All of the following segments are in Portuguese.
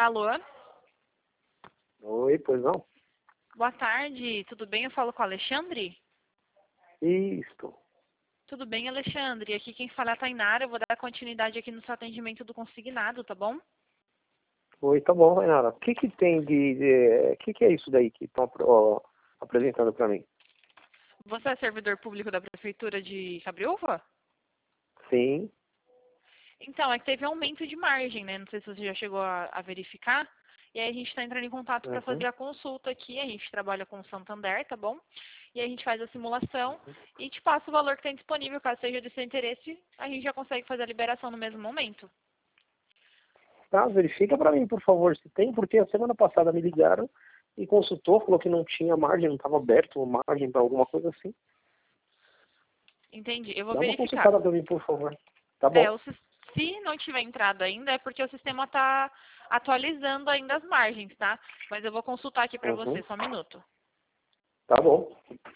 Alô? Oi, pois não? Boa tarde, tudo bem? Eu falo com o Alexandre? Isto. Tudo bem, Alexandre? Aqui quem fala é a Tainara, eu vou dar continuidade aqui no seu atendimento do consignado, tá bom? Oi, tá bom, Renata. O que que tem de... O que que é isso daí que estão apresentando para mim? Você é servidor público da Prefeitura de Cabriúva? Sim. Então, é que teve aumento de margem, né? Não sei se você já chegou a verificar. E aí a gente está entrando em contato para Uhum. fazer a consulta aqui. A gente trabalha com o Santander, tá bom? E a gente faz a simulação e te passa o valor que tem disponível. Caso seja do seu interesse, a gente já consegue fazer a liberação no mesmo momento. Tá, verifica para mim, por favor, se tem, porque a semana passada me ligaram e consultou, falou que não tinha margem, não estava aberto margem para alguma coisa assim. Entendi. Eu vou Dá uma verificar. consultada para mim, por favor. Tá bom. Se não tiver entrado ainda, é porque o sistema está atualizando ainda as margens, tá? Mas eu vou consultar aqui para Uhum. você, só um minuto. Tá bom.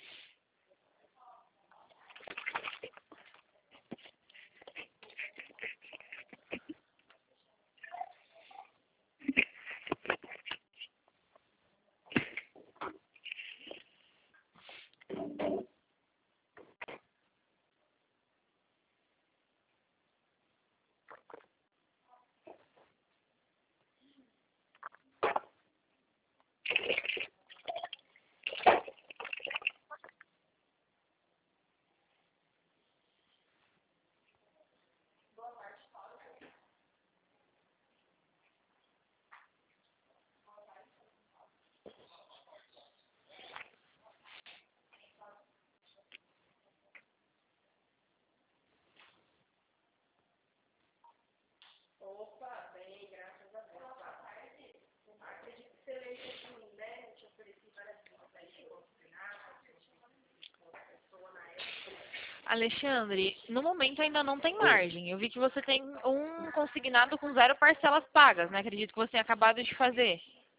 Alexandre, no momento ainda não tem margem. Eu vi que você tem um consignado com 0 parcelas pagas, né? Acredito que você tenha acabado de fazer.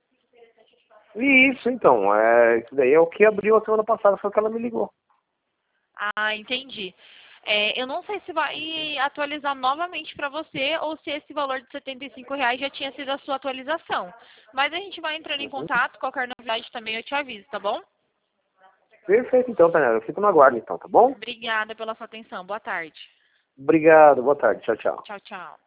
Isso, então. Isso daí é o que abriu a semana passada, foi que ela me ligou. Ah, entendi. Eu não sei se vai atualizar novamente para você ou se esse valor de R$ 75 já tinha sido a sua atualização. Mas a gente vai entrando em Uhum. contato, qualquer novidade também eu te aviso, tá bom? Perfeito, então, Tanera. Eu fico no aguardo, então, tá bom? Obrigada pela sua atenção. Boa tarde. Obrigado, boa tarde. Tchau, tchau. Tchau, tchau.